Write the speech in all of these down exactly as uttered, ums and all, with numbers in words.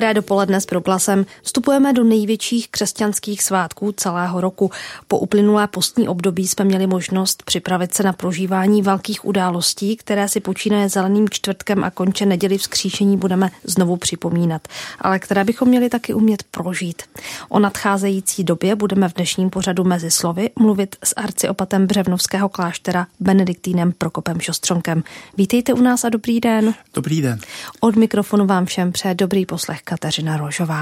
Hezké dopoledne s Proglasem. Vstupujeme do největších křesťanských svátků celého roku. Po uplynulé postní období jsme měli možnost připravit se na prožívání velkých událostí, které si počínaje zeleným čtvrtkem a konče neděli vzkříšení budeme znovu připomínat, ale které bychom měli taky umět prožít. O nadcházející době budeme v dnešním pořadu Mezi slovy mluvit s arciopatem Břevnovského kláštera Benediktínem Prokopem Šostřonkem. Vítejte u nás a dobrý den. Dobrý den. Od mikrofonu vám všem přeje dobrý poslech Kateřina Rožová.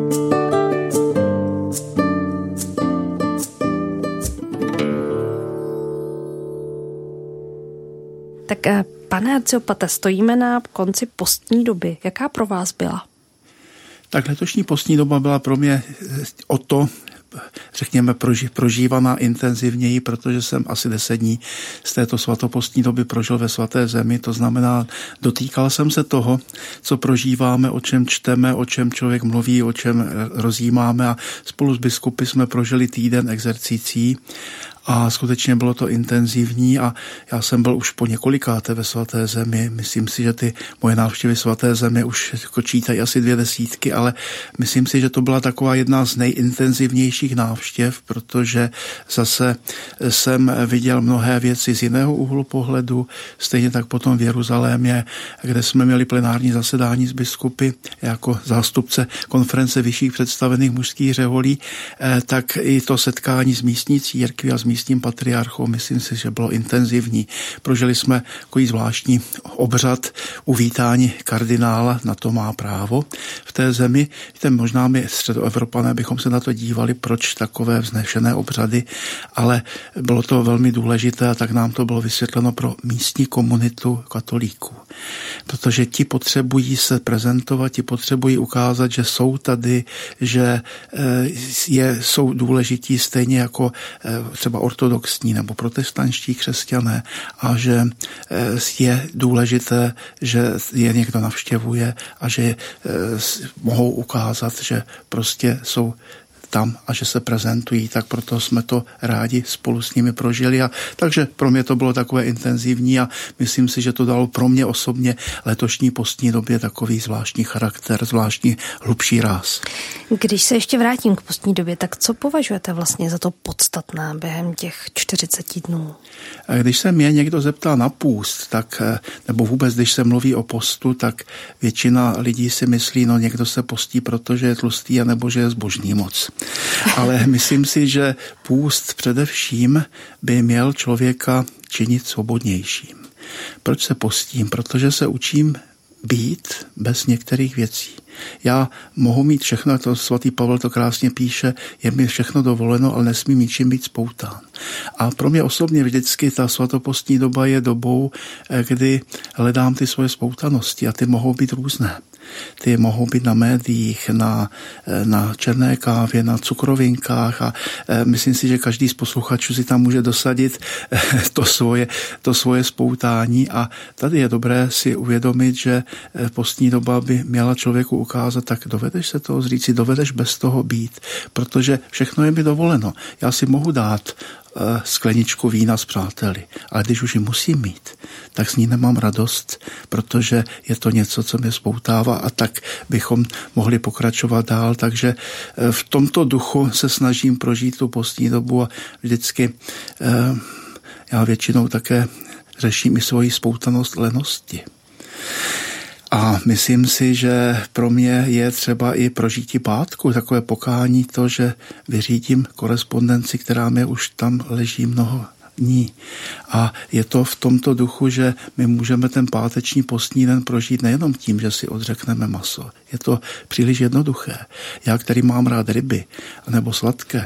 Tak pane arciopate, stojíme na konci postní doby. Jaká pro vás byla? Tak letošní postní doba byla pro mě o to, řekněme, prožívaná intenzivněji, protože jsem asi deset dní z této svatopostní doby prožil ve svaté zemi. To znamená, dotýkal jsem se toho, co prožíváme, o čem čteme, o čem člověk mluví, o čem rozjímáme a spolu s biskupy jsme prožili týden exercicí. A skutečně bylo to intenzivní a já jsem byl už po několikáté ve svaté zemi. Myslím si, že ty moje návštěvy svaté země už jako čítají asi dvě desítky, ale myslím si, že to byla taková jedna z nejintenzivnějších návštěv, protože zase jsem viděl mnohé věci z jiného úhlu pohledu, stejně tak potom v Jeruzalémě, kde jsme měli plenární zasedání s biskupy jako zástupce konference vyšších představených mužských řeholí, tak i to setkání s místní církví a s místním patriarchou, myslím si, že bylo intenzivní. Prožili jsme takový zvláštní obřad uvítání kardinála, na to má právo v té zemi. Víte, možná my středoevropané bychom se na to dívali, proč takové vznešené obřady, ale bylo to velmi důležité a tak nám to bylo vysvětleno pro místní komunitu katolíků. Protože ti potřebují se prezentovat, ti potřebují ukázat, že jsou tady, že je, jsou důležití stejně jako třeba ortodoxní nebo protestantští křesťané a že je důležité, že je někdo navštěvuje a že mohou ukázat, že prostě jsou tam a že se prezentují, tak proto jsme to rádi spolu s nimi prožili. A takže pro mě to bylo takové intenzivní a myslím si, že to dalo pro mě osobně letošní postní době takový zvláštní charakter, zvláštní hlubší ráz. Když se ještě vrátím k postní době, tak co považujete vlastně za to podstatné během těch čtyřiceti dnů? Když se mě někdo zeptá na půst, tak, nebo vůbec když se mluví o postu, tak většina lidí si myslí, no někdo se postí, protože je tlustý, anebo že je zbožný moc. Ale myslím si, že půst především by měl člověka činit svobodnějším. Proč se postím? Protože se učím být bez některých věcí. Já mohu mít všechno, to svatý Pavel to krásně píše, je mi všechno dovoleno, ale nesmím ničím být spoután. A pro mě osobně vždycky ta svatopostní doba je dobou, kdy hledám ty svoje spoutanosti a ty mohou být různé. Ty mohou být na médiích, na, na černé kávě, na cukrovinkách a myslím si, že každý z posluchačů si tam může dosadit to svoje, to svoje spoutání a tady je dobré si uvědomit, že postní doba by měla člověku ukázat, tak dovedeš se toho zříci, dovedeš bez toho být, protože všechno je mi dovoleno. Já si mohu dát skleničku vína s přáteli, ale když už ji musím mít, tak s ní nemám radost, protože je to něco, co mě spoutává a tak bychom mohli pokračovat dál, takže v tomto duchu se snažím prožít tu postní dobu a vždycky já většinou také řeším i svoji spoutanost lenosti. A myslím si, že pro mě je třeba i prožití pátku, takové pokání to, že vyřídím korespondenci, která mě už tam leží mnoho dní. A je to v tomto duchu, že my můžeme ten páteční postní den prožít nejenom tím, že si odřekneme maso. Je to příliš jednoduché. Já, který mám rád ryby nebo sladké,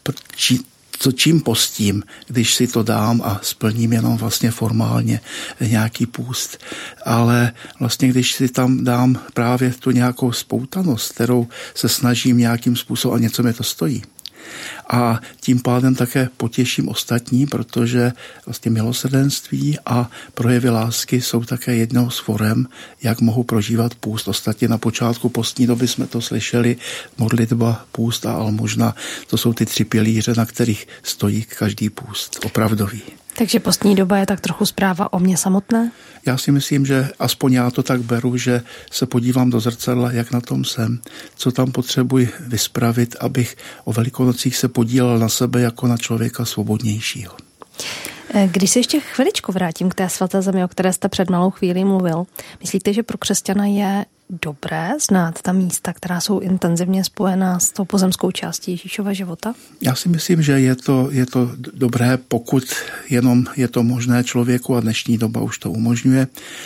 co čím postím, když si to dám a splním jenom vlastně formálně nějaký půst. Ale vlastně, když si tam dám právě tu nějakou spoutanost, kterou se snažím nějakým způsobem a něco mě to stojí. A tím pádem také potěším ostatní, protože vlastně milosrdenství a projevy lásky jsou také jednou z forem, jak mohu prožívat půst. Ostatně na počátku postní doby jsme to slyšeli, modlitba, půst a almužna. To jsou ty tři pilíře, na kterých stojí každý půst, opravdový. Takže postní doba je tak trochu zpráva o mně samotné? Já si myslím, že aspoň já to tak beru, že se podívám do zrcadla, jak na tom jsem, co tam potřebuji vyspravit, abych o Velikonocích se podílel na sebe jako na člověka svobodnějšího. Když se ještě chviličku vrátím k té svaté zemi, o které jste před malou chvílí mluvil, myslíte, že pro křesťana je dobré znát ta místa, která jsou intenzivně spojená s tou pozemskou částí Ježíšova života? Já si myslím, že je to, je to dobré, pokud jenom je to možné člověku a dnešní doba už to umožňuje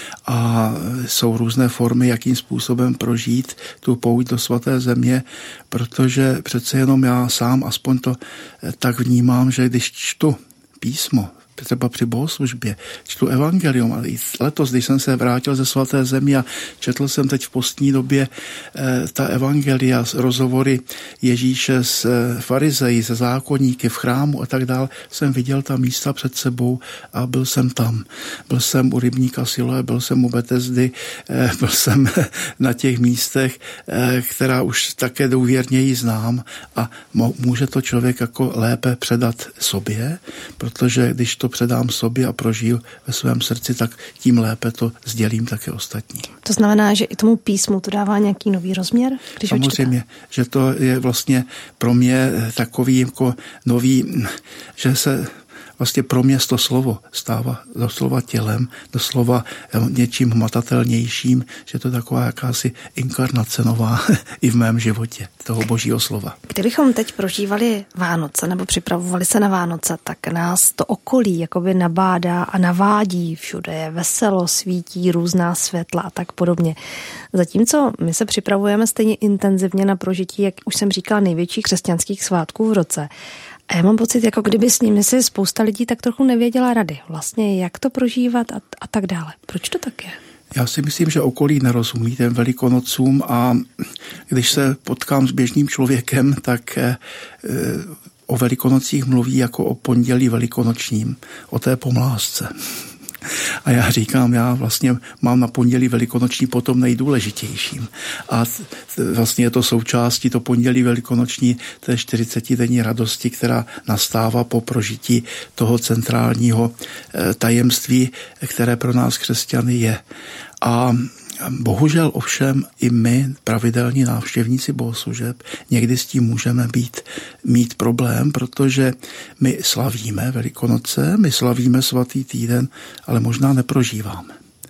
a jsou různé formy, jakým způsobem prožít tu pouť do svaté země, protože přece jenom já sám aspoň to tak vnímám, že když čtu písmo, třeba při bohoslužbě, čtu evangelium a letos, když jsem se vrátil ze svaté země a četl jsem teď v postní době eh, ta evangelia, rozhovory Ježíše s eh, farizeji, se zákonníky v chrámu a tak dál, jsem viděl ta místa před sebou a byl jsem tam. Byl jsem u rybníka Siloé, byl jsem u Betesdy, eh, byl jsem na těch místech, eh, která už také důvěrněji znám a mo- může to člověk jako lépe předat sobě, protože když to předám sobě a prožiju ve svém srdci, tak tím lépe to sdělím také ostatním. To znamená, že i tomu písmu to dává nějaký nový rozměr? Když Samozřejmě, že to je vlastně pro mě takový jako nový, že se vlastně pro mě to slovo stává doslova tělem, doslova něčím hmatatelnějším, že to je taková jakási inkarnace nová i v mém životě toho božího slova. Kdybychom teď prožívali Vánoce nebo připravovali se na Vánoce, tak nás to okolí jakoby nabádá a navádí, všude je veselo, svítí různá světla a tak podobně. Zatímco my se připravujeme stejně intenzivně na prožití, jak už jsem říkala, největších křesťanských svátků v roce. A já mám pocit, jako kdyby s nimi si spousta lidí tak trochu nevěděla rady. Vlastně jak to prožívat a, a tak dále. Proč to tak je? Já si myslím, že okolí nerozumí těm Velikonocům a když se potkám s běžným člověkem, tak e, o Velikonocích mluví jako o pondělí velikonočním, o té pomlásce. A já říkám, já vlastně mám na pondělí velikonoční potom nejdůležitějším. A vlastně je to součástí, to pondělí velikonoční, té čtyřicetidenní radosti, která nastává po prožití toho centrálního tajemství, které pro nás křesťany je. A bohužel ovšem i my, pravidelní návštěvníci bohoslužeb, někdy s tím můžeme být, mít problém, protože my slavíme Velikonoce, my slavíme svatý týden, ale možná neprožíváme.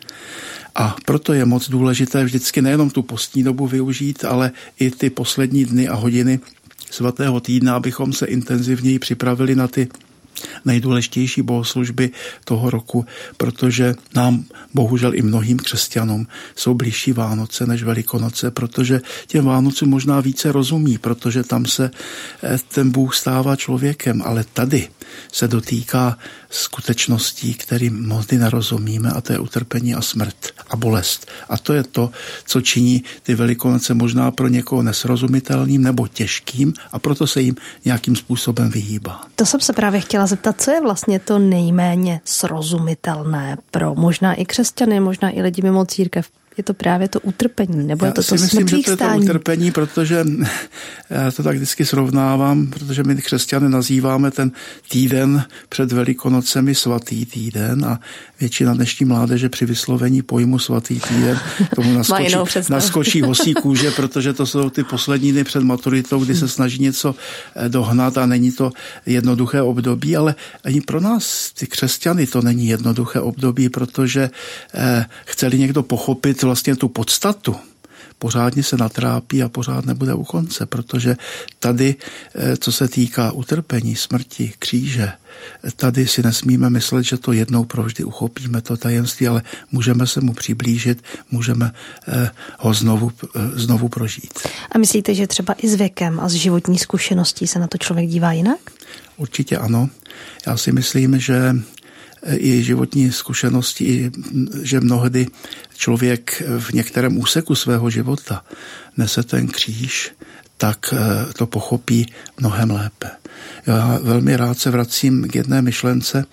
A proto je moc důležité vždycky nejenom tu postní dobu využít, ale i ty poslední dny a hodiny svatého týdna, abychom se intenzivněji připravili na ty nejdůležitější bohoslužby toho roku, protože nám, bohužel i mnohým křesťanům, jsou blížší Vánoce než Velikonoce, protože těm Vánocům možná více rozumí, protože tam se ten Bůh stává člověkem, ale tady se dotýká skutečností, kterým mnohdy nerozumíme, a to je utrpení a smrt a bolest. A to je to, co činí ty Velikonoce možná pro někoho nesrozumitelným nebo těžkým a proto se jim nějakým způsobem vyhýbá. To jsem se právě chtěla zeptat, co je vlastně to nejméně srozumitelné pro možná i křesťany, možná i lidi mimo církev. Je to právě to utrpení, nebo je to to smrtvých stání? Já si myslím, že to je to utrpení, protože já to tak vždycky srovnávám, protože my křesťané nazýváme ten týden před Velikonocemi svatý týden a většina dnešní mládeže při vyslovení pojmu svatý týden tomu naskočí, naskočí hosí kůže, protože to jsou ty poslední dny před maturitou, kdy se snaží něco dohnat a není to jednoduché období, ale ani pro nás, ty křesťany, to není jednoduché období, protože eh, chceli někdo pochopit vlastně tu podstatu, pořádně se natrápí a pořád nebude u konce, protože tady, co se týká utrpení, smrti, kříže, tady si nesmíme myslet, že to jednou provždy uchopíme, to tajemství, ale můžeme se mu přiblížit, můžeme ho znovu, znovu prožít. A myslíte, že třeba i s věkem a s životní zkušeností se na to člověk dívá jinak? Určitě ano. Já si myslím, že i životní zkušenosti, že mnohdy člověk v některém úseku svého života nese ten kříž, tak to pochopí mnohem lépe. Já velmi rád se vracím k jedné myšlence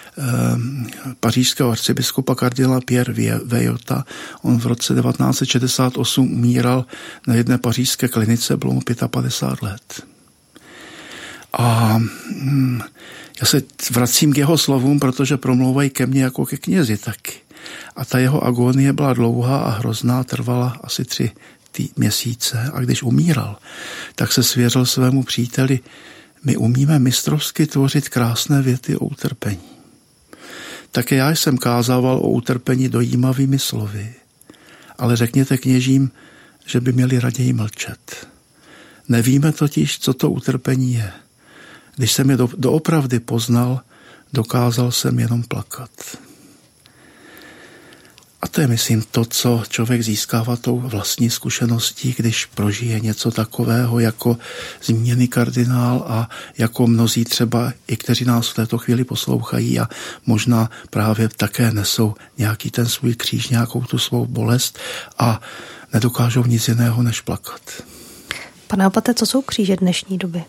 pařížského arcibiskupa kardinála Pierre Vejota. On v roce devatenáct set šedesát osm umíral na jedné pařížské klinice, bylo mu padesát pět let. A hm, já se vracím k jeho slovům, protože promlouvají ke mně jako ke knězi taky. A ta jeho agonie byla dlouhá a hrozná, trvala asi tři tý měsíce. A když umíral, tak se svěřil svému příteli: my umíme mistrovsky tvořit krásné věty o utrpení. Také já jsem kázával o utrpení dojímavými slovy, ale řekněte kněžím, že by měli raději mlčet. Nevíme totiž, co to utrpení je. Když jsem je do, doopravdy poznal, dokázal jsem jenom plakat. A to je, myslím, to, co člověk získává tou vlastní zkušeností, když prožije něco takového jako zmíněný kardinál a jako mnozí třeba i kteří nás v této chvíli poslouchají a možná právě také nesou nějaký ten svůj kříž, nějakou tu svou bolest a nedokážou nic jiného než plakat. Pane opate, co jsou kříže dnešní doby?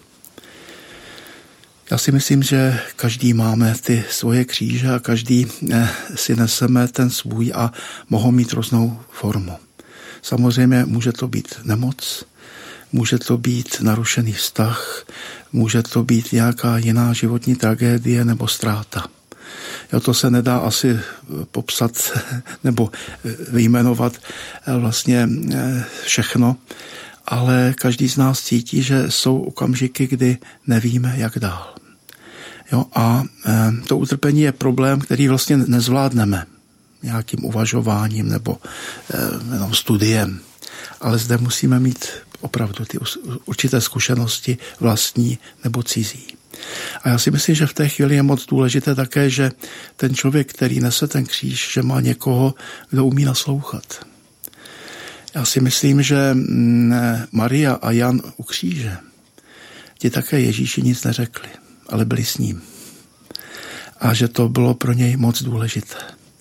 Já si myslím, že každý máme ty svoje kříže a každý si neseme ten svůj a mohou mít různou formu. Samozřejmě může to být nemoc, může to být narušený vztah, může to být nějaká jiná životní tragédie nebo ztráta. Jo, to se nedá asi popsat nebo vyjmenovat vlastně všechno, ale každý z nás cítí, že jsou okamžiky, kdy nevíme, jak dál. Jo, a e, to utrpení je problém, který vlastně nezvládneme nějakým uvažováním nebo e, jenom studiem. Ale zde musíme mít opravdu ty určité zkušenosti vlastní nebo cizí. A já si myslím, že v té chvíli je moc důležité také, že ten člověk, který nese ten kříž, že má někoho, kdo umí naslouchat. Já si myslím, že Maria a Jan u kříže, ti také Ježíši nic neřekli, ale byli s ním. A že to bylo pro něj moc důležité.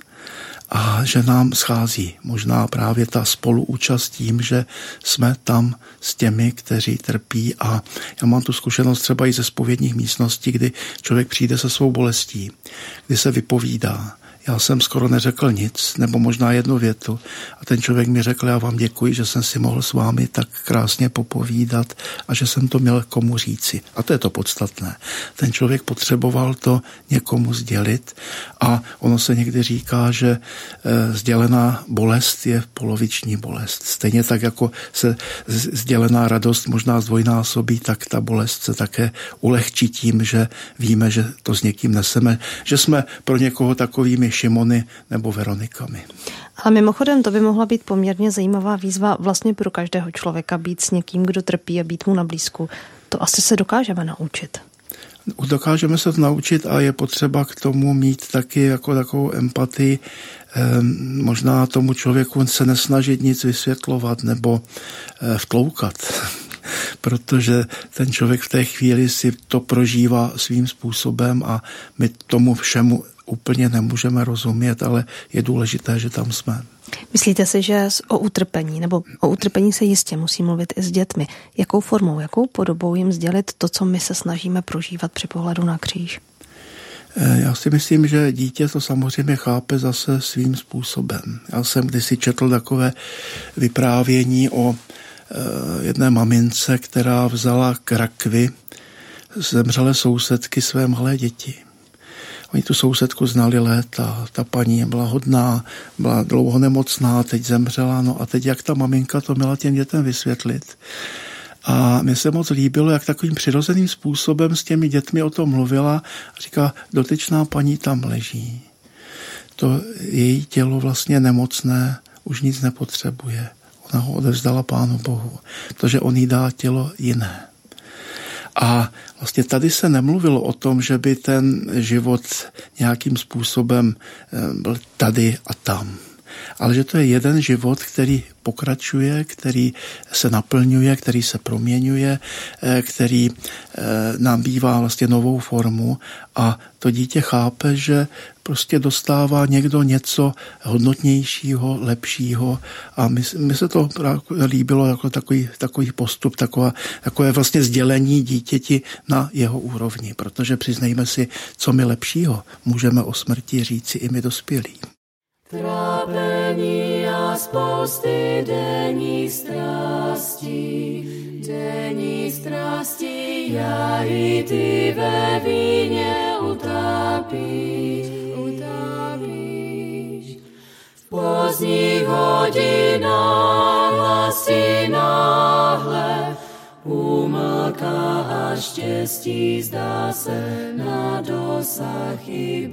A že nám schází možná právě ta spoluúčast tím, že jsme tam s těmi, kteří trpí. A já mám tu zkušenost třeba i ze zpovědních místností, kdy člověk přijde se svou bolestí, kdy se vypovídá. Já jsem skoro neřekl nic, nebo možná jednu větu. A ten člověk mi řekl: já vám děkuji, že jsem si mohl s vámi tak krásně popovídat a že jsem to měl komu říci. A to je to podstatné. Ten člověk potřeboval to někomu sdělit a ono se někdy říká, že sdělená bolest je poloviční bolest. Stejně tak, jako se sdělená radost možná zdvojnásobí, tak ta bolest se také ulehčí tím, že víme, že to s někým neseme, že jsme pro někoho takovými Šimony nebo Veronikami. Ale mimochodem to by mohla být poměrně zajímavá výzva vlastně pro každého člověka být s někým, kdo trpí a být mu na blízku. To asi se dokážeme naučit. Dokážeme se to naučit a je potřeba k tomu mít taky jako takovou empatii. Ehm, možná tomu člověku se nesnažit nic vysvětlovat nebo e, vtloukat, protože ten člověk v té chvíli si to prožívá svým způsobem a my tomu všemu úplně nemůžeme rozumět, ale je důležité, že tam jsme. Myslíte si, že o utrpení, nebo o utrpení se jistě musí mluvit i s dětmi. Jakou formou, jakou podobou jim sdělit to, co my se snažíme prožívat při pohledu na kříž? Já si myslím, že dítě to samozřejmě chápe zase svým způsobem. Já jsem kdysi četl takové vyprávění o jedné mamince, která vzala k rakvi zemřelé sousedky své malé děti. Oni tu sousedku znali léta, ta paní byla hodná, byla dlouho nemocná, teď zemřela, no a teď jak ta maminka to měla těm dětem vysvětlit. A mně se moc líbilo, jak takovým přirozeným způsobem s těmi dětmi o tom mluvila a říká: dotyčná paní tam leží. To její tělo vlastně nemocné už nic nepotřebuje. Ona ho odevzdala Pánu Bohu, protože on jí dá tělo jiné. A vlastně tady se nemluvilo o tom, že by ten život nějakým způsobem byl tady a tam. Ale že to je jeden život, který pokračuje, který se naplňuje, který se proměňuje, který nabývá vlastně novou formu a to dítě chápe, že prostě dostává někdo něco hodnotnějšího, lepšího a mi, mi se to líbilo jako takový, takový postup, taková, takové vlastně sdělení dítěti na jeho úrovni, protože přiznejme si, co my lepšího můžeme o smrti říci i my dospělí. Trápení a spousty denní strasti, denní strasti já i ty ve víně utápíš, utápíš. V pozdních hodinách hlasy náhle umlká a štěstí zdá se na dosah i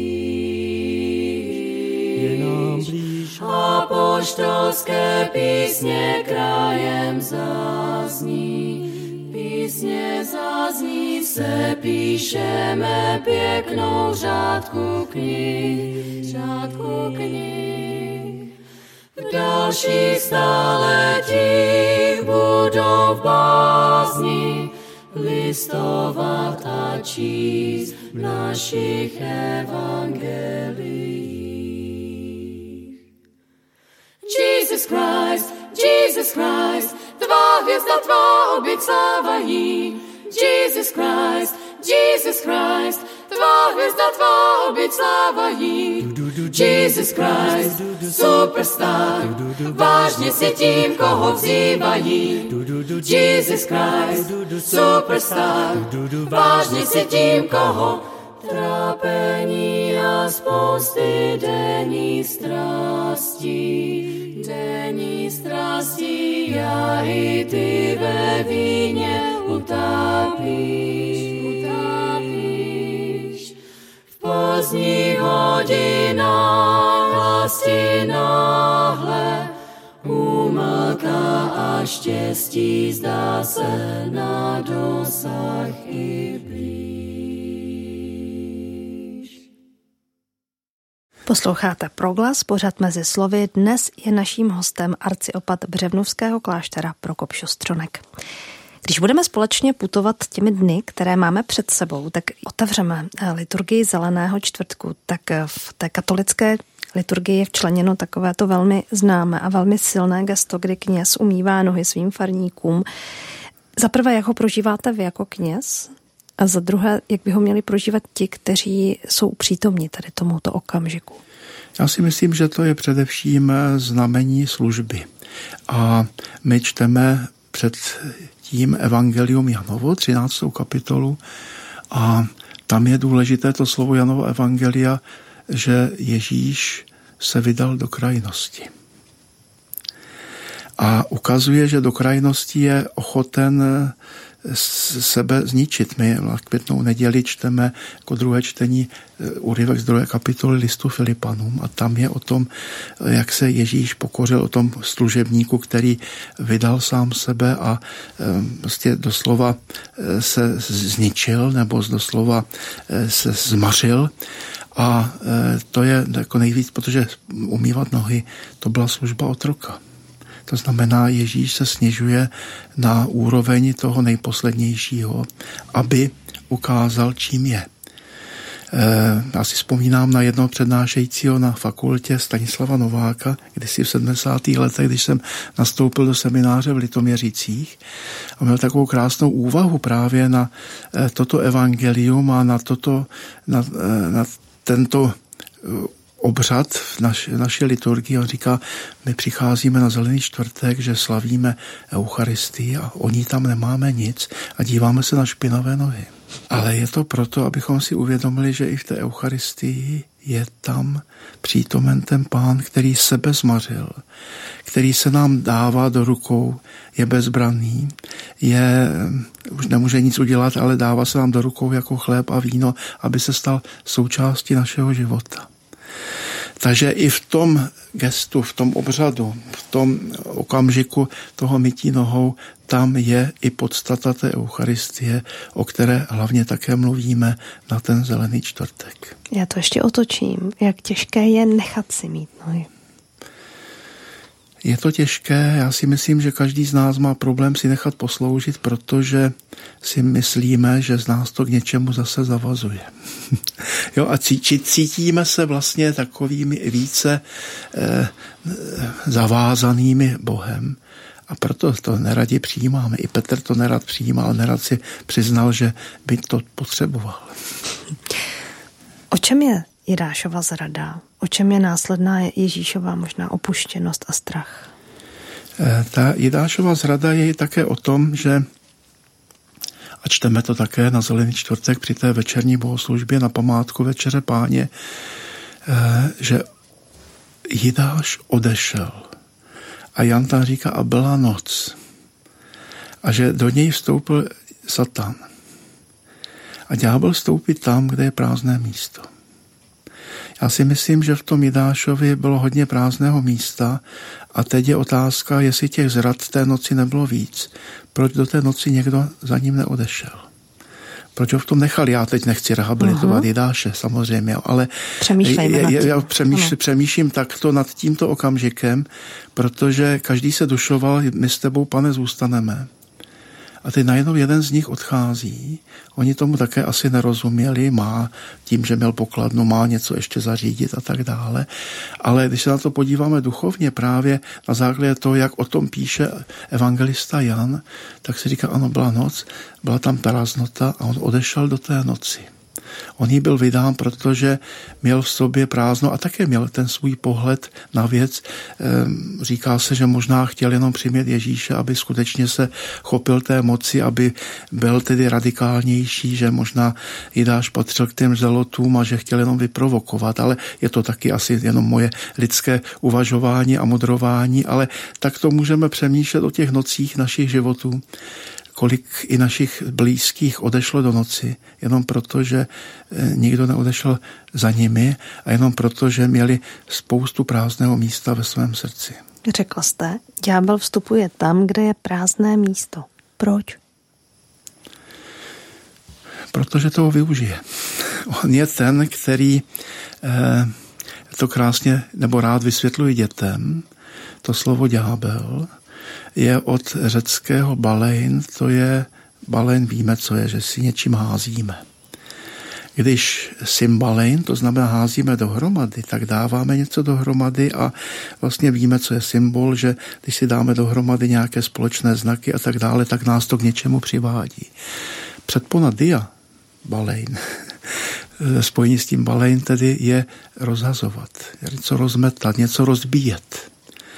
blíž. Apoštolské písně krajem zazní, písně zazní, se píšeme pěknou řádku knih, řádku knih. V dalších staletích budou v bázni listovat a číst v našich evangeliích. Jesus Christ, Jesus Christ, tvá hvězda, tvá oběť sláva jí. Jesus Christ, Jesus Christ, tvá hvězda, tvá oběť sláva jí. Jesus Christ, superstar, vážně si tím, koho vzývají. Jesus Christ, superstar, vážně si tím, koho trápení a spousty denní strastí. Denní strastí, já i ty ve víně utápíš, utápíš. V pozdních hodinách hlasy náhle umlká a štěstí zdá se na dosah i blíž. Posloucháte Proglas, pořad mezi slovy. Dnes je naším hostem arciopat Břevnovského kláštera Prokop Šostronek. Když budeme společně putovat těmi dny, které máme před sebou, tak otevřeme liturgii Zeleného čtvrtku. Tak v té katolické liturgii je včleněno takovéto velmi známé a velmi silné gesto, kdy kněz umývá nohy svým farníkům. Za prvé, jak ho prožíváte vy jako kněz? A za druhé, jak by ho měli prožívat ti, kteří jsou přítomní tady tomuto okamžiku? Já si myslím, že to je především znamení služby. A my čteme před tím Evangelium Janovo, třináctou kapitolu, a tam je důležité to slovo Janovo Evangelia, že Ježíš se vydal do krajnosti. A ukazuje, že do krajnosti je ochoten sebe zničit. My v Květnou neděli čteme jako druhé čtení úryvek z druhé kapitoly listu Filipanům a tam je o tom, jak se Ježíš pokořil, o tom služebníku, který vydal sám sebe a prostě doslova se zničil nebo doslova se zmařil. A to je jako nejvíc, protože umývat nohy, to byla služba otroka. To znamená, Ježíš se snižuje na úroveň toho nejposlednějšího, aby ukázal, čím je. Já si vzpomínám na jednoho přednášejícího na fakultě Stanislava Nováka, kdysi v sedmdesátých letech, když jsem nastoupil do semináře v Litoměřicích a měl takovou krásnou úvahu právě na toto evangelium a na, toto, na, na tento obřad v naš, naší liturgii. On říká, my přicházíme na Zelený čtvrtek, že slavíme Eucharistii a o ní tam nemáme nic a díváme se na špinavé nohy. Ale je to proto, abychom si uvědomili, že i v té Eucharistii je tam přítomen ten Pán, který sebe zmařil, který se nám dává do rukou, je bezbranný, je, už nemůže nic udělat, ale dává se nám do rukou jako chléb a víno, aby se stal součástí našeho života. Takže i v tom gestu, v tom obřadu, v tom okamžiku toho mytí nohou, tam je i podstata té Eucharistie, o které hlavně také mluvíme na ten Zelený čtvrtek. Já to ještě otočím. Jak těžké je nechat si mít nohy? Je to těžké, já si myslím, že každý z nás má problém si nechat posloužit, protože si myslíme, že z nás to k něčemu zase zavazuje. Jo, a cítíme se vlastně takovými více eh, zavázanými Bohem. A proto to neradi přijímáme. I Petr to nerad přijímal, nerad si přiznal, že by to potřeboval. O čem je Jidášova zrada? O čem je následná Ježíšova možná opuštěnost a strach? Ta Jidášova zrada je také o tom, že A čteme to také na Zelený čtvrtek při té večerní bohoslužbě na památku Večeře Páně, že Jidáš odešel. A Jan tam říká, a byla noc. A že do něj vstoupil Satan. A ďábel vstoupí tam, kde je prázdné místo. Já si myslím, že v tom Jidášovi bylo hodně prázdného místa a teď je otázka, jestli těch zrad té noci nebylo víc. Proč do té noci někdo za ním neodešel? Proč ho v tom nechal? Já teď nechci rehabilitovat uh-huh. Jidáše, samozřejmě, ale Přemýšlejme je, já přemýšl, přemýšlím takto nad tímto okamžikem, protože každý se dušoval, my s tebou, Pane, zůstaneme. A teď najednou jeden z nich odchází. Oni tomu také asi nerozuměli, má tím, že měl pokladnu, má něco ještě zařídit a tak dále. Ale když se na to podíváme duchovně právě na základě toho, jak o tom píše evangelista Jan, tak si říká, ano, byla noc, byla tam prázdnota a on odešel do té noci. On jí byl vydán, protože měl v sobě prázdno a také měl ten svůj pohled na věc. Říká se, že možná chtěl jenom přimět Ježíše, aby skutečně se chopil té moci, aby byl tedy radikálnější, že možná Jidáš patřil k těm zelotům a že chtěl jenom vyprovokovat, ale je to taky asi jenom moje lidské uvažování a modrování, ale tak to můžeme přemýšlet o těch nocích našich životů. Kolik i našich blízkých odešlo do noci, jenom proto, že nikdo neodešel za nimi a jenom proto, že měli spoustu prázdného místa ve svém srdci. Řekl jste, ďábel vstupuje tam, kde je prázdné místo. Proč? Protože toho využije. On je ten, který eh, to krásně nebo rád vysvětluje dětem. To slovo ďábel je od řeckého balein, to je, balein víme, co je, že si něčím házíme. Když symbalein, to znamená házíme dohromady, tak dáváme něco dohromady a vlastně víme, co je symbol, že když si dáme dohromady nějaké společné znaky a tak dále, tak nás to k něčemu přivádí. Předpona dia, balein, spojení s tím balein tedy je rozhazovat, něco rozmetat, něco rozbíjet.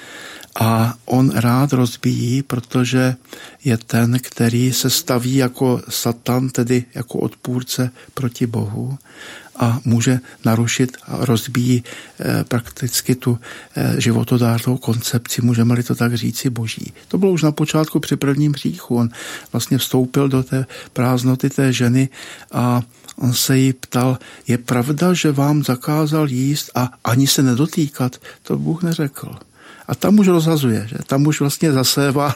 A on rád rozbíjí, protože je ten, který se staví jako Satan, tedy jako odpůrce proti Bohu a může narušit a rozbíjí eh, prakticky tu eh, životodárnou koncepci, můžeme-li to tak říci, boží. To bylo už na počátku při prvním hříchu. On vlastně vstoupil do té prázdnoty té ženy a on se jí ptal, je pravda, že vám zakázal jíst a ani se nedotýkat? To Bůh neřekl. A tam už rozhazuje, že? Tam už vlastně zasévá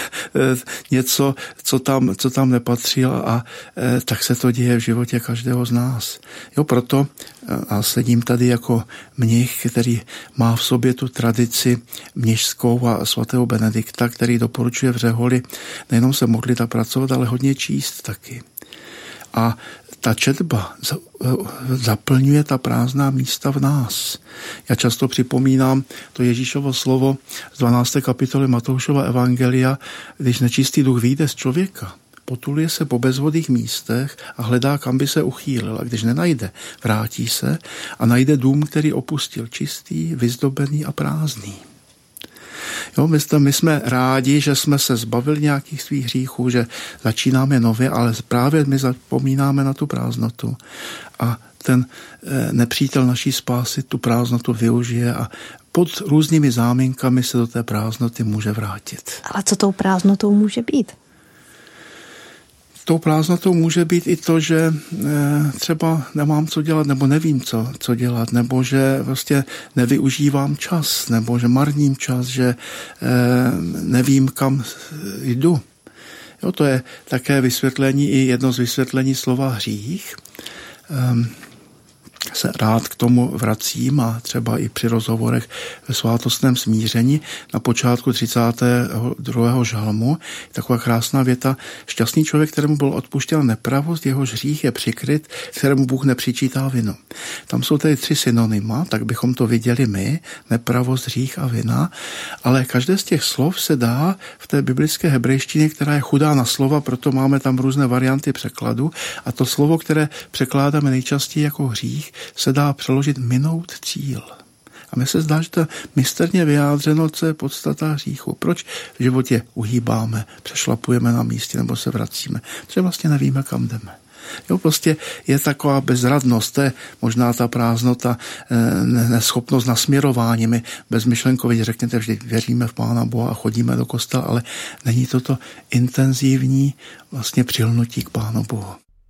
něco, co tam, co tam nepatří a tak se to děje v životě každého z nás. Jo, proto a sedím tady jako mnich, který má v sobě tu tradici mnišskou a svatého Benedikta, který doporučuje v řeholi nejenom se modlit a pracovat, ale hodně číst taky. A ta četba zaplňuje ta prázdná místa v nás. Já často připomínám to Ježíšovo slovo z dvanácté kapitoly Matoušova evangelia, když nečistý duch vyjde z člověka, potuluje se po bezvodných místech a hledá, kam by se uchýlil. A když nenajde, vrátí se a najde dům, který opustil, čistý, vyzdobený a prázdný. Jo, my, jsme, my jsme rádi, že jsme se zbavili nějakých svých hříchů, že začínáme nově, ale právě my zapomínáme na tu prázdnotu. A ten e, nepřítel naší spásy tu prázdnotu využije a pod různými záminkami se do té prázdnoty může vrátit. Ale co tou prázdnotou může být? Tou prázdnotou může být i to, že třeba nemám co dělat, nebo nevím, co, co dělat, nebo že vlastně nevyužívám čas, nebo že marním čas, že nevím, kam jdu. Jo, to je také vysvětlení, i jedno z vysvětlení slova hřích. Se rád k tomu vracím a třeba i při rozhovorech ve svátostném smíření na počátku třicátého druhého žalmu. Taková krásná věta. Šťastný člověk, kterému byl odpuštěna nepravost, jehož hřích je přikryt, kterému Bůh nepřičítá vinu. Tam jsou tady tři synonyma, tak bychom to viděli my, nepravost, hřích a vina, ale každé z těch slov se dá v té biblické hebrejštině, která je chudá na slova, proto máme tam různé varianty překladu a to slovo, které překládáme nejčastěji jako hřích, se dá přeložit minout cíl. A mně se zdá, že to je misterně vyjádřeno, co je podstata hříchu. Proč v životě uhýbáme, přešlapujeme na místě nebo se vracíme? Protože vlastně nevíme, kam jdeme. Jo, prostě je taková bezradnost, to je možná ta prázdnota, neschopnost nasměrování. My bezmyšlenkově řekněte, vždy věříme v Pána Boha a chodíme do kostela, ale není toto intenzivní vlastně přilnutí k Pánu Bohu.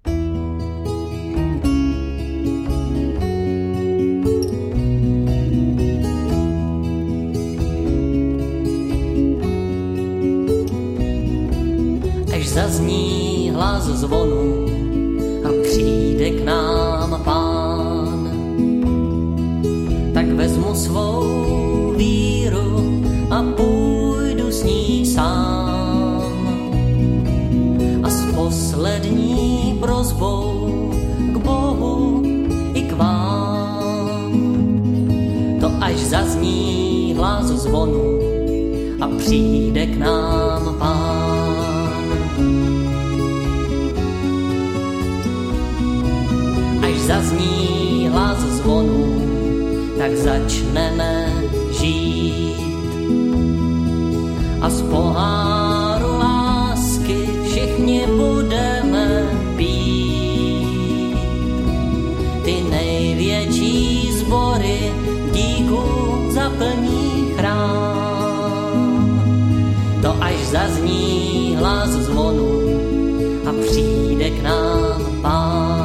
Až zazní hlas zvonu a přijde k nám Pán, tak vezmu svou víru a půjdu s ní sám. A s poslední prosbou k Bohu i k vám, to až zazní hlas zvonu a přijde k nám Pán. Zazní hlas zvonu, tak začneme žít. A z poháru lásky všichni budeme pít. Ty největší sbory díku zaplní chrám. To až zazní hlas zvonu a přijde k nám Pán.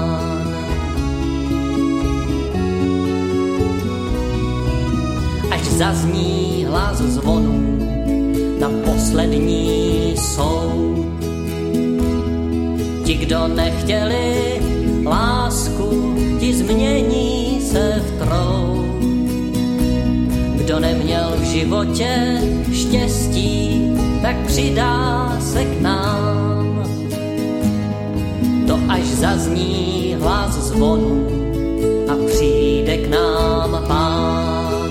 Zazní hlas zvonu na poslední soud. Ti, kdo nechtěli lásku, ti změní se v trout. Kdo neměl v životě štěstí, tak přidá se k nám. To až zazní hlas zvonu a přijde k nám Pán.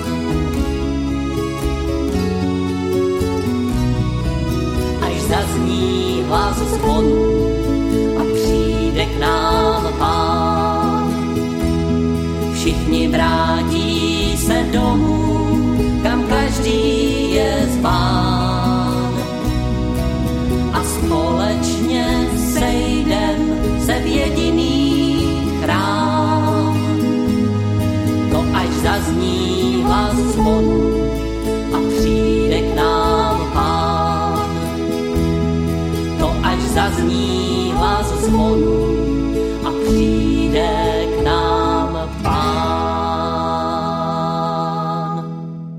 Zazní hlas zvonu a přijde k nám Pán. Všichni vrátí se domů, kam každý je zván. A společně sejdem se v jediný chrám. To až zazní hlas zvonu a přijde k nám Pán. Zazní hlas zvonu a přijde k nám Pán.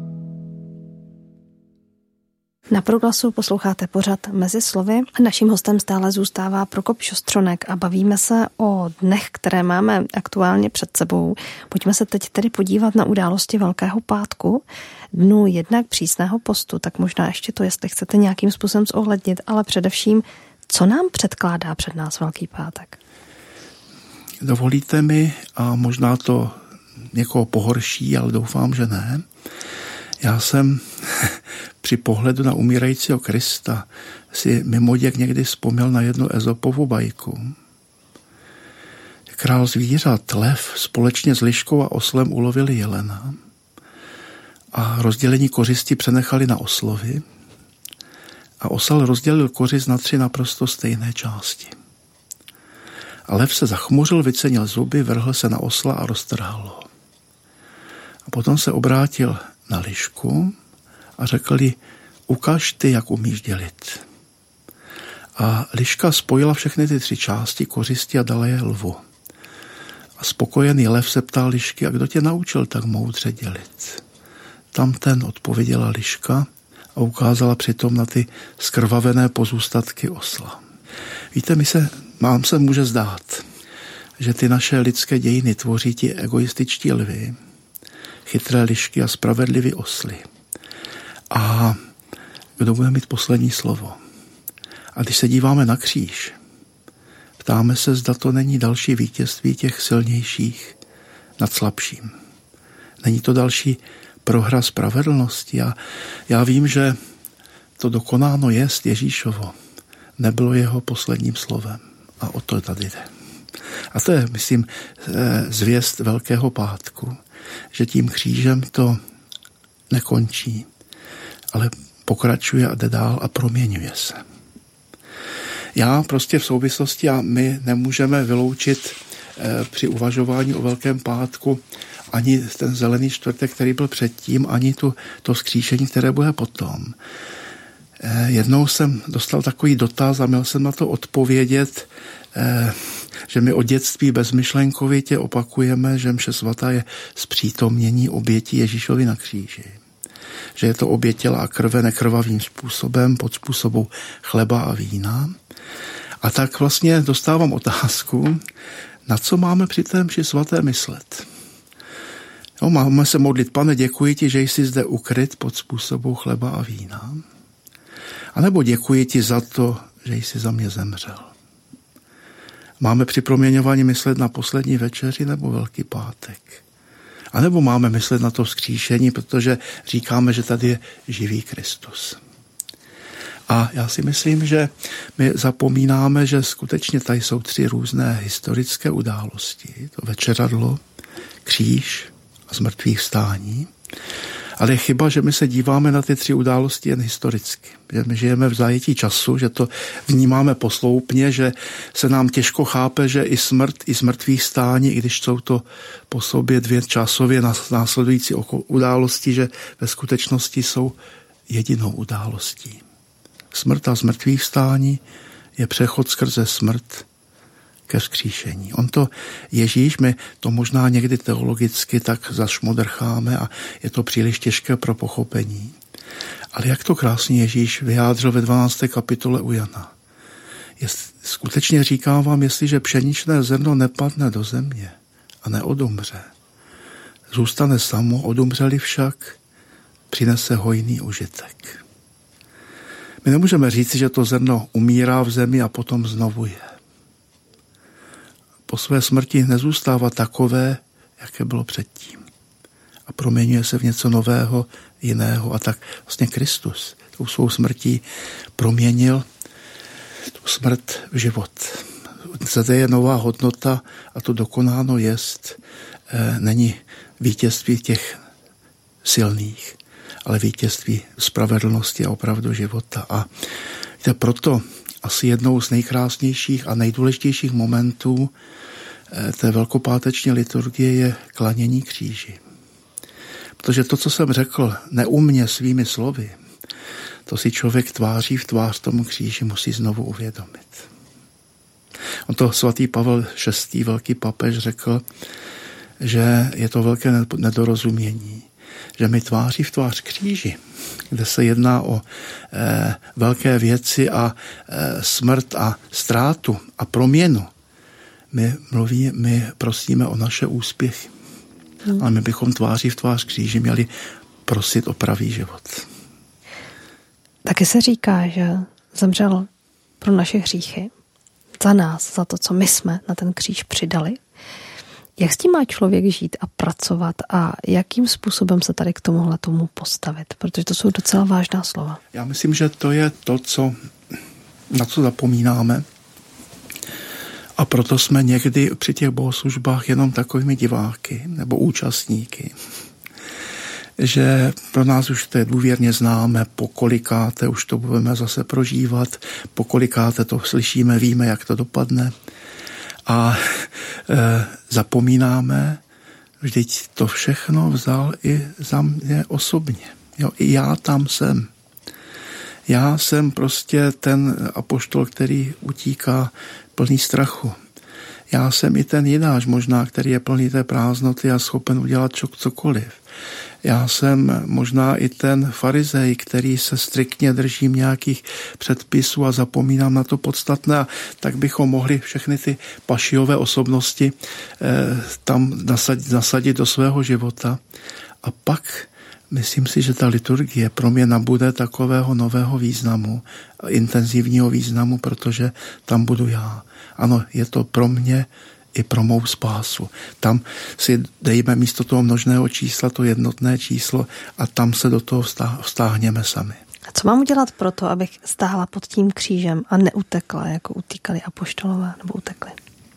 Na Proglasu posloucháte pořad Mezi slovy. Naším hostem stále zůstává Prokop Šostronek a bavíme se o dnech, které máme aktuálně před sebou. Pojďme se teď tedy podívat na události Velkého pátku, dnu jednak přísného postu, tak možná ještě to, jestli chcete nějakým způsobem zohlednit, ale především co nám předkládá před nás Velký pátek? Dovolíte mi, a možná to někoho pohorší, ale doufám, že ne. Já jsem při pohledu na umírajícího Krista si mimoděk někdy vzpomněl na jednu Ezopovu bajku. Král zvířat, lev, společně s liškou a oslem ulovili jelena a rozdělení kořisti přenechali na oslovi. A osel rozdělil kořist na tři naprosto stejné části. A lev se zachmuřil, vycenil zuby, vrhl se na osla a roztrhal ho. A potom se obrátil na lišku a řekl jí, ukaž ty, jak umíš dělit. A liška spojila všechny ty tři části kořisti a dala je lvu. A spokojený lev se ptal lišky, a kdo tě naučil tak moudře dělit? Tam ten odpověděla liška a ukázala přitom na ty skrvavené pozůstatky osla. Víte, mi se, mám se může zdát, že ty naše lidské dějiny tvoří ti egoističtí lvy, chytré lišky a spravedliví osly. A kdo bude mít poslední slovo? A když se díváme na kříž, ptáme se, zda to není další vítězství těch silnějších nad slabším. Není to další prohra spravedlnosti. A já vím, že to dokonáno jest Ježíšovo. Nebylo jeho posledním slovem. A o to tady jde. A to je, myslím, zvěst Velkého pátku, že tím křížem to nekončí, ale pokračuje a jde dál a proměňuje se. Já prostě v souvislosti a my nemůžeme vyloučit eh, při uvažování o Velkém pátku ani ten zelený čtvrtek, který byl předtím, ani tu, to vzkříšení, které bude potom. Eh, jednou jsem dostal takový dotaz a měl jsem na to odpovědět, eh, že my od dětství bezmyšlenkovitě opakujeme, že mše svatá je zpřítomnění oběti Ježíšovi na kříži. Že je to oběť těla a krve nekrvavým způsobem, pod způsobou chleba a vína. A tak vlastně dostávám otázku, na co máme při té mši svaté myslet. Jo, máme se modlit, Pane, děkuji ti, že jsi zde ukryt pod způsobou chleba a vína. A nebo děkuji ti za to, že jsi za mě zemřel. Máme při proměňování myslet na poslední večeři nebo Velký pátek. A nebo máme myslet na to vzkříšení, protože říkáme, že tady je živý Kristus. A já si myslím, že my zapomínáme, že skutečně tady jsou tři různé historické události. To večeradlo, kříž a zmrtvých vstání. Ale je chyba, že my se díváme na ty tři události jen historicky. Že my žijeme v zajetí času, že to vnímáme posloupně, že se nám těžko chápe, že i smrt, i zmrtvých vstání, i když jsou to po sobě dvě časově následující události, že ve skutečnosti jsou jedinou událostí. Smrt a zmrtvých vstání je přechod skrze smrt ke vzkříšení. On to, Ježíš, my to možná někdy teologicky tak zašmodrcháme a je to příliš těžké pro pochopení. Ale jak to krásně Ježíš vyjádřil ve dvanácté kapitole u Jana. Jest, skutečně říkám vám, jestliže pšeničné zrno nepadne do země a neodumře, zůstane samo, odumřeli však, přinese hojný užitek. My nemůžeme říct, že to zrno umírá v zemi a potom znovu je. Po své smrti nezůstává takové, jaké bylo předtím. A proměňuje se v něco nového, jiného. A tak vlastně Kristus tou svou smrtí proměnil tu smrt v život. Zde je nová hodnota a to dokonáno jest, e, není vítězství těch silných, ale vítězství spravedlnosti a opravdu života. A proto asi jednou z nejkrásnějších a nejdůležitějších momentů té velkopáteční liturgie je klanění kříži. Protože to, co jsem řekl, neumně svými slovy, to si člověk tváří v tvář tomu kříži musí znovu uvědomit. On to svatý Pavel šestý, velký papež, řekl, že je to velké nedorozumění, že my tváří v tvář kříži, kde se jedná o e, velké věci a e, smrt a ztrátu a proměnu. My mluví, my prosíme o naše úspěchy. Hmm. A my bychom tváří v tvář kříži měli prosit o pravý život. Taky se říká, že zemřel pro naše hříchy, za nás, za to, co my jsme na ten kříž přidali. Jak s tím má člověk žít a pracovat a jakým způsobem se tady k tomuhle tomu postavit? Protože to jsou docela vážná slova. Já myslím, že to je to, co, na co zapomínáme. A proto jsme někdy při těch bohoslužbách jenom takovými diváky nebo účastníky. Že pro nás už to je důvěrně známe, pokolikáte už to budeme zase prožívat, pokolikáte to slyšíme, víme, jak to dopadne. A e, zapomínáme, vždyť to všechno vzal i za mě osobně. Jo, i já tam jsem. Já jsem prostě ten apoštol, který utíká plný strachu. Já jsem i ten jináš možná, který je plný té prázdnoty a schopen udělat cokoliv. Já jsem možná i ten farizej, který se striktně držím nějakých předpisů a zapomínám na to podstatné. A tak bychom mohli všechny ty pašiové osobnosti eh, tam nasadit, nasadit do svého života. A pak myslím si, že ta liturgie pro mě nabude takového nového významu, intenzivního významu, protože tam budu já. Ano, je to pro mě i pro mou spásu. Tam si dejme místo toho množného čísla to jednotné číslo a tam se do toho vztáhněme sami. A co mám udělat pro to, abych stála pod tím křížem a neutekla, jako utíkali apoštolové nebo utekli?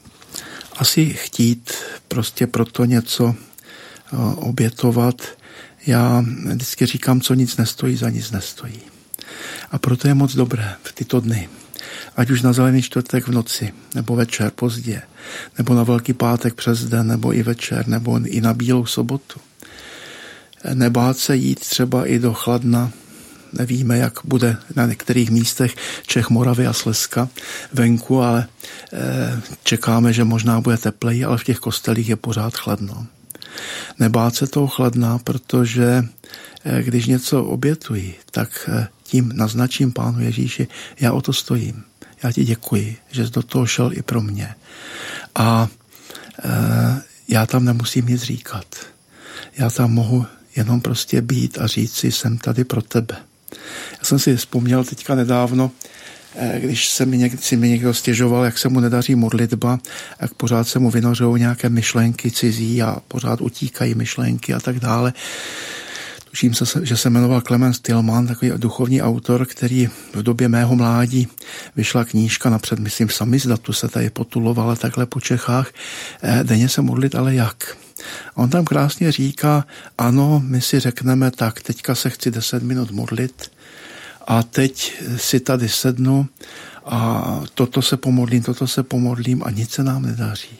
Asi chtít prostě proto něco obětovat. Já vždycky říkám, co nic nestojí, za nic nestojí. A proto je moc dobré v tyto dny, ať už na Zelený čtvrtek v noci, nebo večer pozdě, nebo na Velký pátek přes den, nebo i večer, nebo i na Bílou sobotu. Nebát se jít třeba i do Chladna, nevíme, jak bude na některých místech Čech, Moravy a Slezska venku, ale čekáme, že možná bude tepleji, ale v těch kostelích je pořád chladno. Nebát se toho chladna, protože když něco obětuji, tak tím naznačím Pánu Ježíši, já o to stojím. Já ti děkuji, že jsi do toho šel i pro mě. A e, já tam nemusím nic říkat. Já tam mohu jenom prostě být a říct si, jsem tady pro tebe. Já jsem si vzpomněl teďka nedávno, když se mi, někdo, si mi někdo stěžoval, jak se mu nedaří modlitba, jak pořád se mu vynořují nějaké myšlenky cizí a pořád utíkají myšlenky a tak dále. Tuším se, že se jmenoval Clemens Tillman, takový duchovní autor, který v době mého mládí vyšla knížka napřed, myslím, Samizdatu se tady potulovala takhle po Čechách, denně se modlit, ale jak? A on tam krásně říká, ano, my si řekneme, tak teďka se chci deset minut modlit a teď si tady sednu a toto se pomodlím, toto se pomodlím a nic se nám nedaří.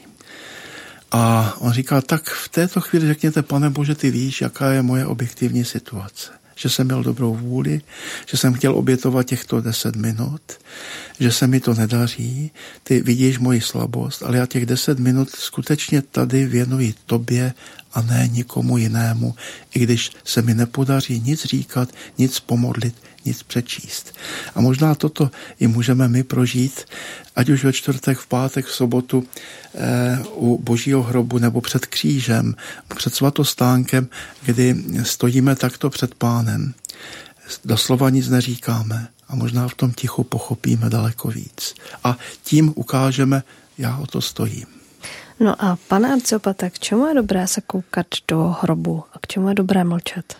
A on říká, tak v této chvíli řekněte, Pane Bože, ty víš, jaká je moje objektivní situace. Že jsem měl dobrou vůli, že jsem chtěl obětovat těchto deset minut, že se mi to nedaří, ty vidíš moji slabost, ale já těch deset minut skutečně tady věnuji tobě a ne nikomu jinému, i když se mi nepodaří nic říkat, nic pomodlit, nic přečíst. A možná toto i můžeme my prožít, ať už ve čtvrtek, v pátek, v sobotu eh, u Božího hrobu nebo před křížem, před svatostánkem, kdy stojíme takto před Pánem. Doslova nic neříkáme a možná v tom tichu pochopíme daleko víc. A tím ukážeme, já o to stojím. No a pane arciopat, k čemu je dobré se koukat do hrobu a k čemu je dobré mlčet?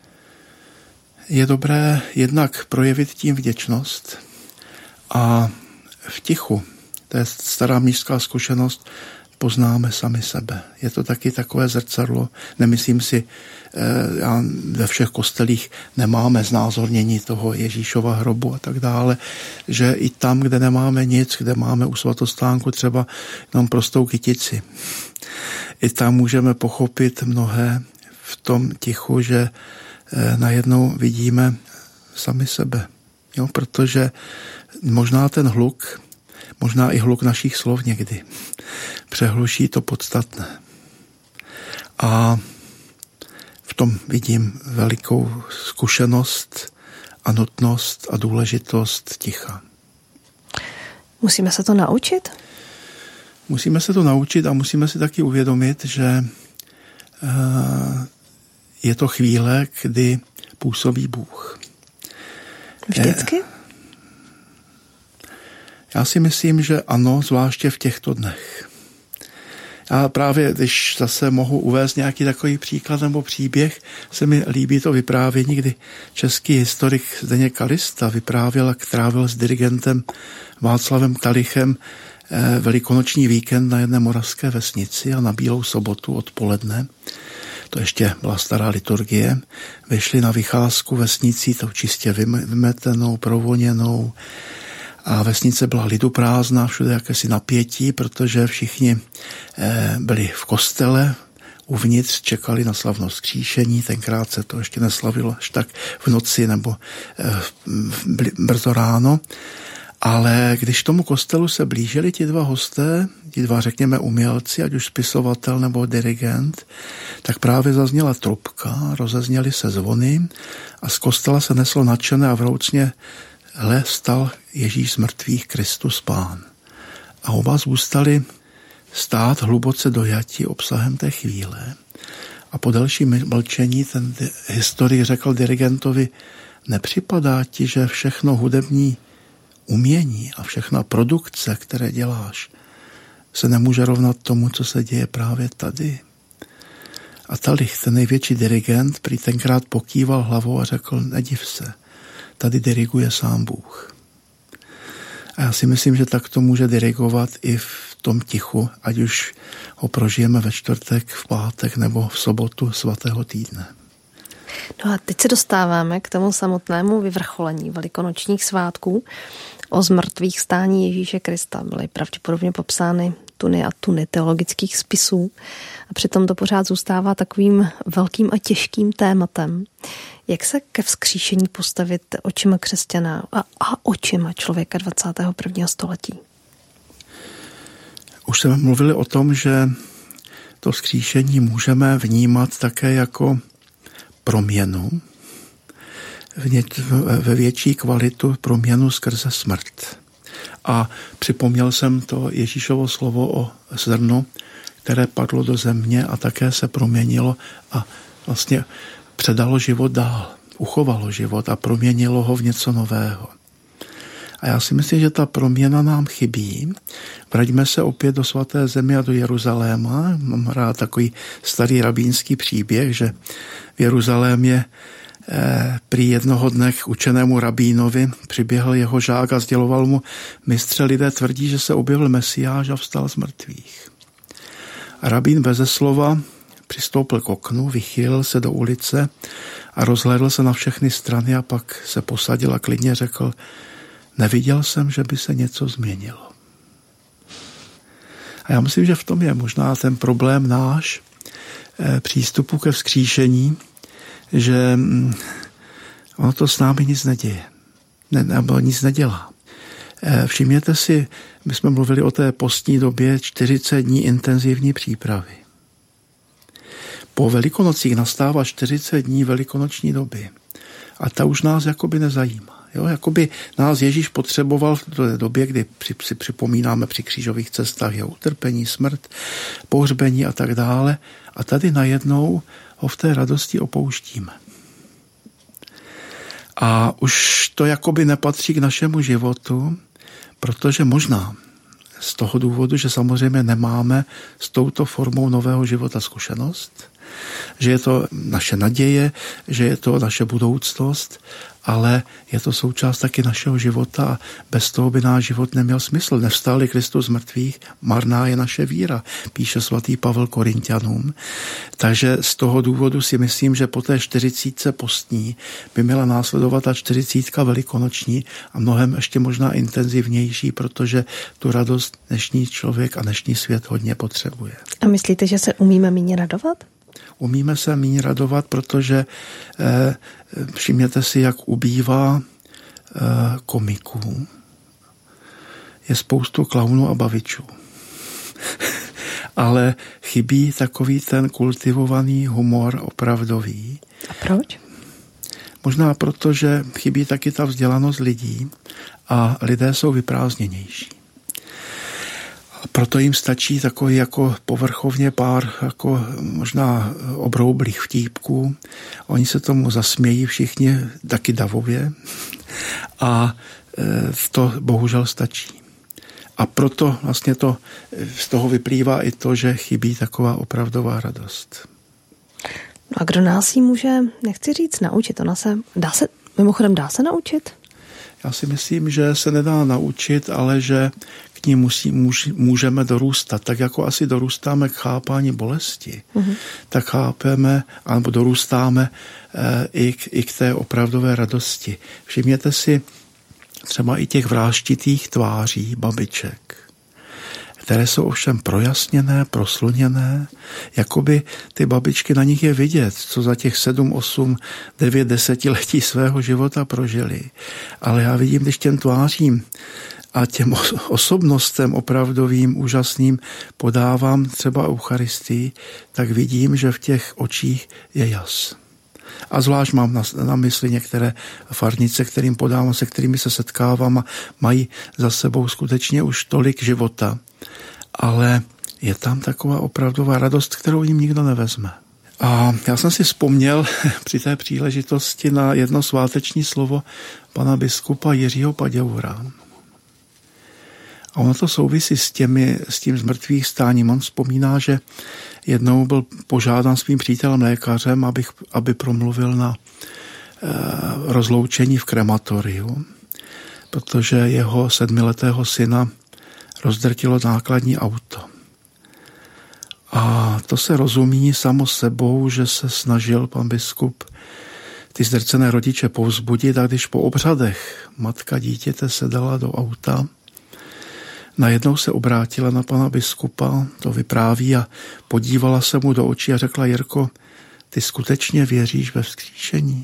Je dobré jednak projevit tím vděčnost a v tichu, to je stará mnišská zkušenost, poznáme sami sebe. Je to taky takové zrcadlo, nemyslím si, já ve všech kostelích nemáme znázornění toho Ježíšova hrobu a tak dále, že i tam, kde nemáme nic, kde máme u svatostánku třeba jenom prostou kytici, i tam můžeme pochopit mnohé v tom tichu, že najednou vidíme sami sebe. Jo, protože možná ten hluk, možná i hluk našich slov někdy přehluší to podstatné. A v tom vidím velikou zkušenost a nutnost a důležitost ticha. Musíme se to naučit? Musíme se to naučit a musíme si taky uvědomit, že je to chvíle, kdy působí Bůh. Vždycky? Já si myslím, že ano, zvláště v těchto dnech. Já právě, když zase mohu uvést nějaký takový příklad nebo příběh, se mi líbí to vyprávění, kdy český historik Zdeněk Kalista vyprávěl, jak trávil s dirigentem Václavem Kalichem velikonoční víkend na jedné moravské vesnici a na Bílou sobotu odpoledne, to ještě byla stará liturgie, vyšli na vycházku vesnicí, tou čistě vymetenou, provoněnou, a vesnice byla liduprázdná, všude jakési napětí, protože všichni byli v kostele, uvnitř čekali na slavnost vzkříšení, tenkrát se to ještě neslavilo až tak v noci nebo brzo ráno. Ale když tomu kostelu se blížili ti dva hosté, ti dva, řekněme, umělci, ať už spisovatel nebo dirigent, tak právě zazněla trubka, rozezněly se zvony a z kostela se neslo nadšené a vroucně: hle, stal Ježíš z mrtvých, Kristus Pán. A oba zůstali stát hluboce dojati obsahem té chvíle. A po delším mlčení ten historik řekl dirigentovi: nepřipadá ti, že všechno hudební umění a všechna produkce, které děláš, se nemůže rovnat tomu, co se děje právě tady? A Talich, ten největší dirigent, prý tenkrát pokýval hlavou a řekl: nediv se, tady diriguje sám Bůh. A já si myslím, že tak to může dirigovat i v tom tichu, ať už ho prožijeme ve čtvrtek, v pátek nebo v sobotu svatého týdne. No a teď se dostáváme k tomu samotnému vyvrcholení velikonočních svátků. O zmrtvých stání Ježíše Krista byly pravděpodobně popsány tuny a tuny teologických spisů a přitom to pořád zůstává takovým velkým a těžkým tématem. Jak se ke vzkříšení postavit očima křesťana a, a očima člověka dvacátého prvního století? Už jsme mluvili o tom, že to vzkříšení můžeme vnímat také jako proměnu, ve větší kvalitu proměnu skrze smrt. A připomněl jsem to Ježíšovo slovo o zrnu, které padlo do země a také se proměnilo a vlastně předalo život dál, uchovalo život a proměnilo ho v něco nového. A já si myslím, že ta proměna nám chybí. Vraťme se opět do svaté země a do Jeruzaléma. Mám rád takový starý rabínský příběh, že v Jeruzalémě eh, prý jednoho dne k učenému rabínovi přiběhl jeho žák a sděloval mu: mistře, lidé tvrdí, že se objevil Mesiáš a vstal z mrtvých. A rabín beze slova přistoupil k oknu, vychýlil se do ulice a rozhlédl se na všechny strany a pak se posadil a klidně řekl: neviděl jsem, že by se něco změnilo. A já myslím, že v tom je možná ten problém náš eh, přístupu ke vzkříšení, že hm, ono to s námi nic neděje. Ne, nebo nic nedělá. Eh, všimněte si, my jsme mluvili o té postní době čtyřicet dní intenzivní přípravy. Po Velikonocích nastává čtyřicet dní velikonoční doby. A ta už nás jakoby nezajímá. Jo, jakoby nás Ježíš potřeboval v té době, kdy při, si připomínáme při křížových cestách jeho utrpení, smrt, pohřbení a tak dále. A tady najednou ho v té radosti opouštíme. A už to jakoby nepatří k našemu životu, protože možná z toho důvodu, že samozřejmě nemáme s touto formou nového života zkušenost, že je to naše naděje, že je to naše budoucnost, ale je to součást taky našeho života a bez toho by náš život neměl smysl. Nevstal-li Kristus z mrtvých, marná je naše víra, píše svatý Pavel Korinťanům. Takže z toho důvodu si myslím, že po té čtyřicítce postní by měla následovat ta čtyřicítka velikonoční a mnohem ještě možná intenzivnější, protože tu radost dnešní člověk a dnešní svět hodně potřebuje. A myslíte, že se umíme méně radovat? Umíme se méně radovat, protože eh, všimněte si, jak ubývá eh, komiků. Je spoustu klaunů a bavičů. Ale chybí takový ten kultivovaný humor opravdový. A proč? Možná proto, že chybí taky ta vzdělanost lidí a lidé jsou vyprázdněnější. Proto jim stačí takový jako povrchovně pár jako možná obroublých vtípků. Oni se tomu zasmějí všichni taky davově a to bohužel stačí. A proto vlastně to, z toho vyplývá i to, že chybí taková opravdová radost. No a kdo nás jí může, nechci říct naučit, ona se, dá se, mimochodem dá se naučit? Já si myslím, že se nedá naučit, ale že k ní musí, můž, můžeme dorůstat. Tak jako asi dorůstáme k chápání bolesti, mm-hmm. tak chápeme, anebo dorůstáme e, i, k, i k té opravdové radosti. Všimněte si třeba i těch vrážtitých tváří babiček, které jsou ovšem projasněné, prosluněné, jakoby ty babičky, na nich je vidět, co za těch sedm, osm, devět desetiletí svého života prožili. Ale já vidím, když těm tvářím a těm osobnostem opravdovým, úžasným podávám třeba Eucharistii, tak vidím, že v těch očích je jas. A zvlášť mám na, na mysli některé farnice, kterým podávám, se kterými se setkávám a mají za sebou skutečně už tolik života. Ale je tam taková opravdová radost, kterou jim nikdo nevezme. A já jsem si vzpomněl při té příležitosti na jedno sváteční slovo pana biskupa Jiřího Paděura. A ono to souvisí s, těmi, s tím zmrtvých stáním. On vzpomíná, že jednou byl požádán svým přítelem lékařem, abych, aby promluvil na e, rozloučení v krematoriu, protože jeho sedmiletého syna rozdrtilo nákladní auto. A to se rozumí samo sebou, že se snažil pan biskup ty zdrcené rodiče povzbudit, a když po obřadech matka dítěte sedala do auta, najednou se obrátila na pana biskupa, to vypráví, a podívala se mu do očí a řekla: Jirko, ty skutečně věříš ve vzkříšení?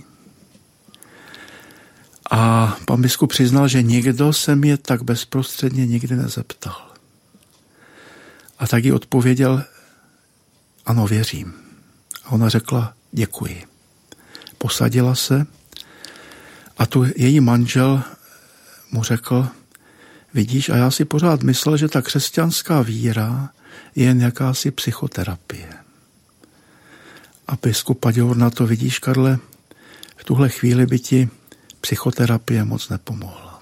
A pan biskup přiznal, že nikdo se mě tak bezprostředně nikdy nezeptal. A tak jí odpověděl: ano, věřím. A ona řekla: děkuji. Posadila se a tu její manžel mu řekl: vidíš, a já si pořád myslel, že ta křesťanská víra je jen jakási psychoterapie. A biskup Paděur na to: vidíš, Karle, v tuhle chvíli by ti psychoterapie moc nepomohla.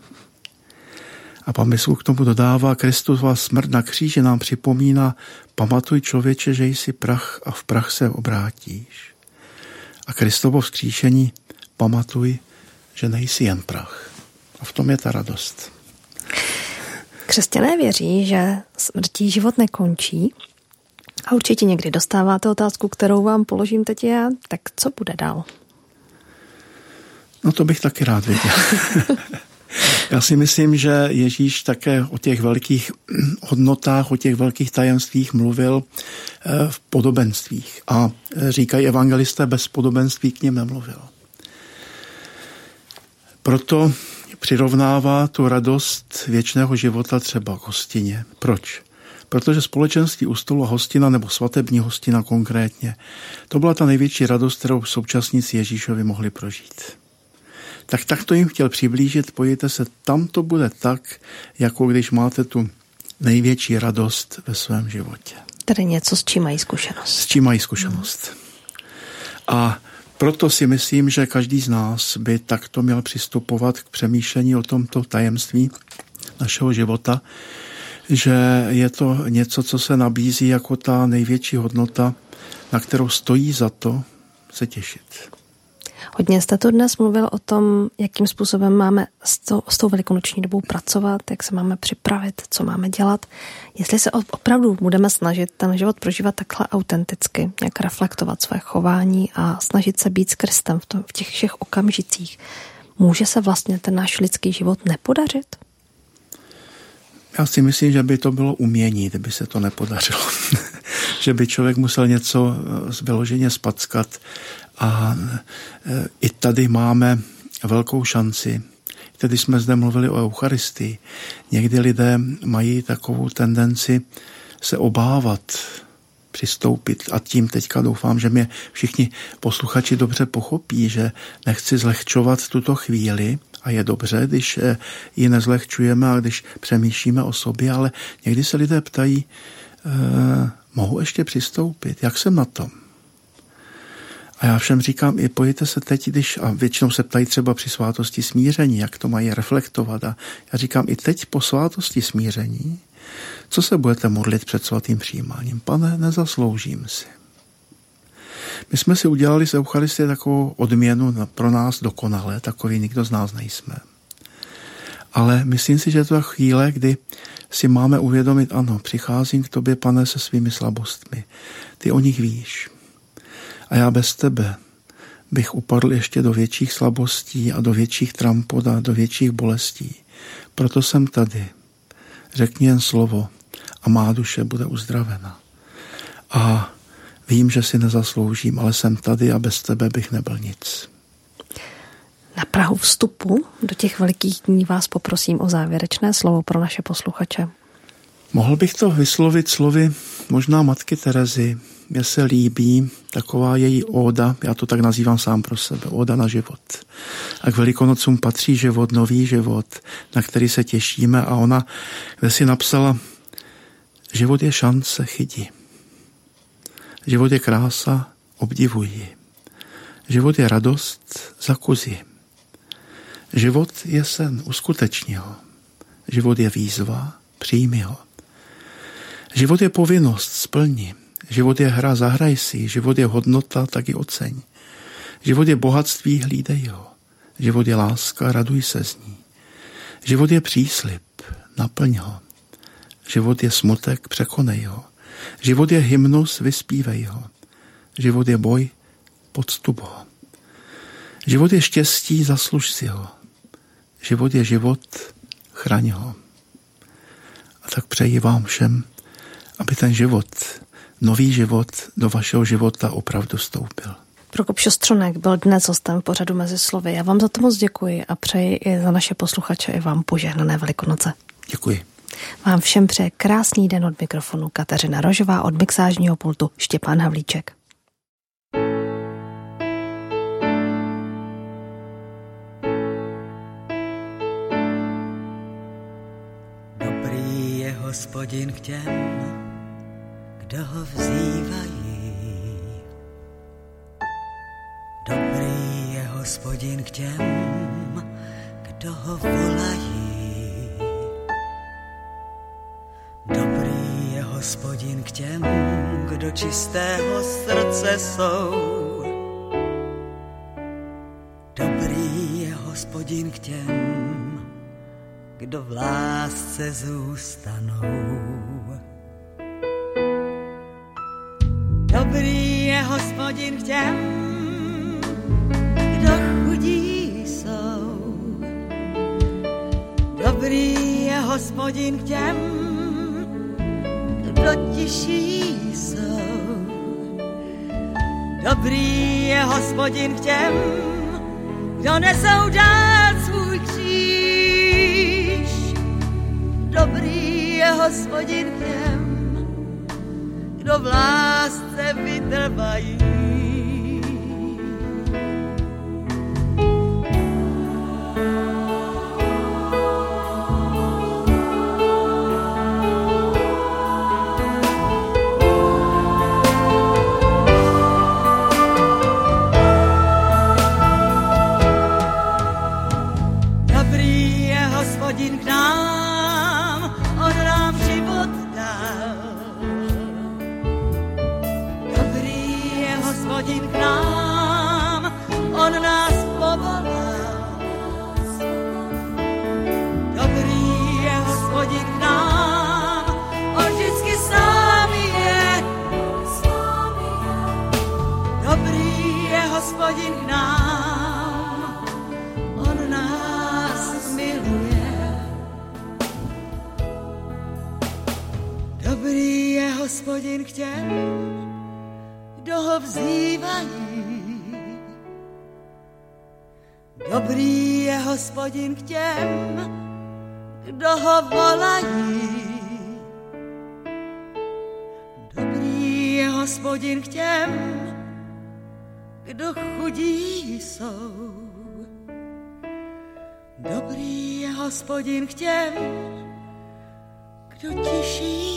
A pan biskup k tomu dodává: Kristova smrt na kříži nám připomíná: pamatuj, člověče, že jsi prach a v prach se obrátíš. A Kristovo vzkříšení: pamatuj, že nejsi jen prach. A v tom je ta radost. Křesťané věří, že smrtí život nekončí. A určitě někdy dostáváte otázku, kterou vám položím teď já. Tak co bude dál? No to bych taky rád věděl. Já si myslím, že Ježíš také o těch velkých hodnotách, o těch velkých tajemstvích mluvil v podobenstvích. A říkají evangelisté, bez podobenství k nim nemluvil. Proto přirovnává tu radost věčného života třeba k hostině. Proč? Protože společenství u stolu a hostina, nebo svatební hostina konkrétně, to byla ta největší radost, kterou současníci Ježíšovi mohli prožít. Tak tak to jim chtěl přiblížit, pojďte se, tam to bude tak, jako když máte tu největší radost ve svém životě. Tedy něco, s čím mají zkušenost. S čím mají zkušenost. A proto si myslím, že každý z nás by takto měl přistupovat k přemýšlení o tomto tajemství našeho života, že je to něco, co se nabízí jako ta největší hodnota, na kterou stojí za to se těšit. Hodně jste tu dnes mluvil o tom, jakým způsobem máme s, to, s tou velikonoční dobou pracovat, jak se máme připravit, co máme dělat. Jestli se opravdu budeme snažit ten život prožívat takhle autenticky, jak reflektovat své chování a snažit se být s Kristem v, tom, v těch všech okamžicích, může se vlastně ten náš lidský život nepodařit? Já si myslím, že by to bylo umění, kdyby se to nepodařilo. Že by člověk musel něco vyloženě spackat. A i tady máme velkou šanci. Tedy jsme zde mluvili o Eucharistii. Někdy lidé mají takovou tendenci se obávat, přistoupit. A tím teďka doufám, že mě všichni posluchači dobře pochopí, že nechci zlehčovat tuto chvíli. A je dobře, když ji nezlehčujeme a když přemýšlíme o sobě, ale někdy se lidé ptají, eh, mohu ještě přistoupit? Jak jsem na tom? A já všem říkám, i pojďte se teď, když, a většinou se ptají třeba při svátosti smíření, jak to mají reflektovat. A já říkám, i teď po svátosti smíření, co se budete modlit před svatým přijímáním? Pane, nezasloužím si. My jsme si udělali z Eucharistie takovou odměnu pro nás dokonale, takový nikdo z nás nejsme. Ale myslím si, že je to chvíle, kdy si máme uvědomit, ano, přicházím k tobě, Pane, se svými slabostmi. Ty o nich víš. A já bez tebe bych upadl ještě do větších slabostí a do větších trampot a do větších bolestí. Proto jsem tady. Řekni jen slovo a má duše bude uzdravena. A vím, že si nezasloužím, ale jsem tady a bez tebe bych nebyl nic. Na prahu vstupu do těch velikých dní vás poprosím o závěrečné slovo pro naše posluchače. Mohl bych to vyslovit slovy možná matky Terezy. Mně se líbí taková její óda, já to tak nazývám sám pro sebe, óda na život. A k Velikonocům patří život, nový život, na který se těšíme, a ona, kde si napsala, život je šance, chydi. Život je krása, obdivuj ji. Život je radost, zakus ji. Život je sen, uskutečni ho. Život je výzva, přijmi ho. Život je povinnost, splni. Život je hra, zahraj si. Život je hodnota, tak i oceň. Život je bohatství, hlídej ho. Život je láska, raduj se z ní. Život je příslib, naplň ho. Život je smutek, překonej ho. Život je hymnus, vyspívej ho. Život je boj, podstup ho. Život je štěstí, zasluž si ho. Život je život, chraň ho. A tak přeji vám všem, aby ten život, nový život do vašeho života opravdu vstoupil. Prokop Šostronek byl dnes hostem pořadu Mezi slovy. Já vám za to moc děkuji a přeji i za naše posluchače i vám požehnané Velikonoce. Děkuji. Vám všem přeje krásný den od mikrofonu Kateřina Rožová, od mixážního pultu Štěpán Havlíček. Dobrý je Hospodin k těm, kdo ho vzývají. Dobrý je Hospodin k těm, kdo ho volají. Dobrý je Hospodin k těm, kdo čistého srdce jsou. Dobrý je Hospodin k těm, kdo v lásce zůstanou. Dobrý je Hospodin k těm, kdo chudí jsou. Dobrý je Hospodin k těm, kdo tiší jsou. Dobrý je Hospodin k těm, kdo nesou dál svůj kříž. Dobrý je Hospodin k těm, kdo v lásce vytrvají. Hospodin k nám, on nám život dal. Dobrý je Hospodin k nám, on nás povolal. Dobrý je Hospodin k nám, on vždycky s námi je. Dobrý je Hospodin k nám, on nás miluje. Dobrý je Hospodin k těm, kdo ho vzývají. Dobrý je Hospodin k těm, kdo ho volají. Dobrý je Hospodin k těm, kdo chudí jsou. Dobrý je Hospodin k těm, kdo tiší